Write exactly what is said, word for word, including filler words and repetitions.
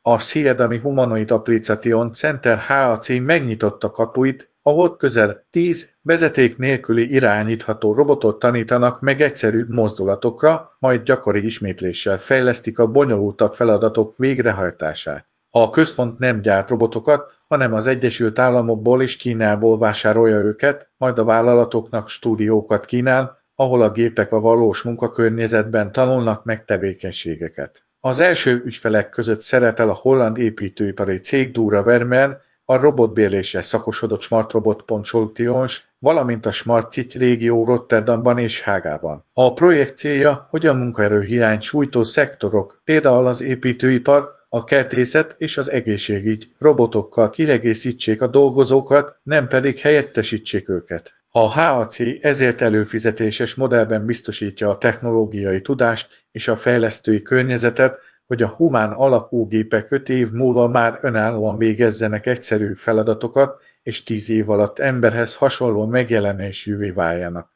A Sziedami Humanoid Application Center há á cé megnyitotta kapuit, ahol közel tíz vezeték nélküli irányítható robotot tanítanak meg egyszerű mozdulatokra, majd gyakori ismétléssel fejlesztik a bonyolultabb feladatok végrehajtását. A központ nem gyárt robotokat, hanem az Egyesült Államokból és Kínából vásárolja őket, majd a vállalatoknak stúdiókat kínál, ahol a gépek a valós munkakörnyezetben tanulnak meg tevékenységeket. Az első ügyfelek között szerepel a holland építőipari cég Dura Vermeer, a robotbérlésre szakosodott Smartrobot Solutions, valamint a Smart City régió Rotterdamban és Hágában. A projekt célja, hogy a munkaerőhiányt sújtó szektorok, például az építőipar, a kertészet és az egészségügy robotokkal kiegészítsék a dolgozókat, nem pedig helyettesítsék őket. A há á cé ezért előfizetéses modellben biztosítja a technológiai tudást és a fejlesztői környezetet, hogy a humán alapú gépek öt év múlva már önállóan végezzenek egyszerű feladatokat, és tíz év alatt emberhez hasonló megjelenésűvé váljanak.